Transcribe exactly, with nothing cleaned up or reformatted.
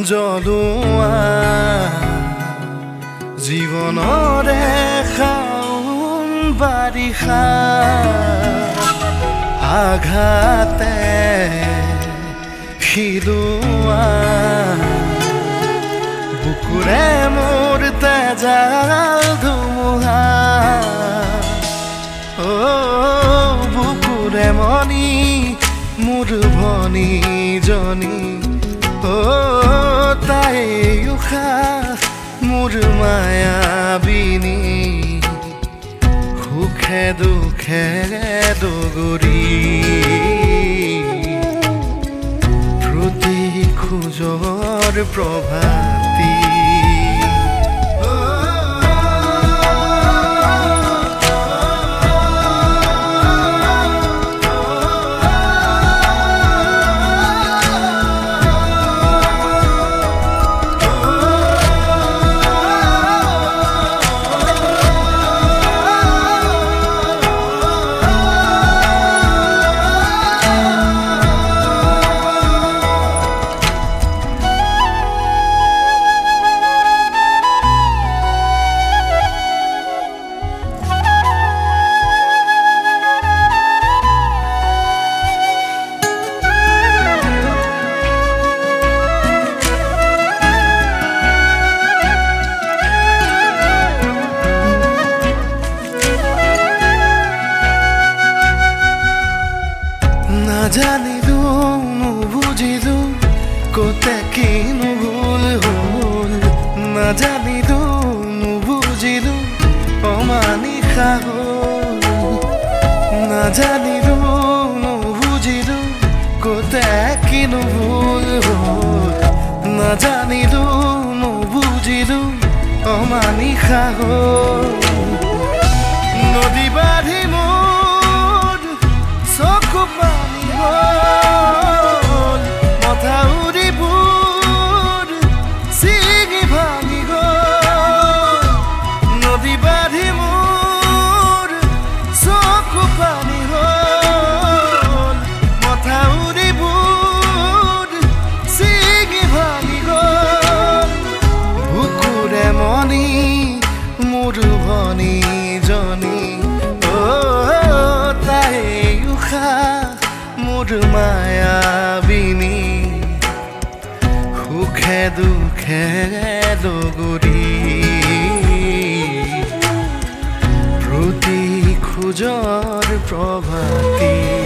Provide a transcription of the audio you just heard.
জ্বলোৱা জীৱনৰে শাওন বাৰিষা আঘাতে শিলোৱা বুকুৰে মোৰ তেজাল ধুমুহা অ বুকুৰে মনি মোৰ ভনী জনী অ তাই উশাহ মোৰ মায়াবিনী সুখে দুখে দগৰি প্ৰতি খোজৰ প্ৰভাতী নাজানিলো নুবুজিলো কতে কিনো ভুল হ'ল নাজানিলো নুবুজিলো অমানিশা হ'ল নাজানিলো নুবুজিলো কতে কিনো ভুল হ'ল নাজানিলো নুবুজিলো অমানিশা হ'ল নদী বাঢ়ি মোৰ চকু পানী গ'ল মথাউৰিবোৰ ছিঙি ভাঙি গ'ল নদী বাঢ়ি মোৰ চকু পানী গ'ল মথাউৰিবোৰ ছিঙি ভাঙি গ'ল বুকুৰে মনি মোৰ ভনী জনী মোৰ মায়াবিনী সুখে দুখে দগৰি প্ৰতি খোজৰ প্ৰভাতী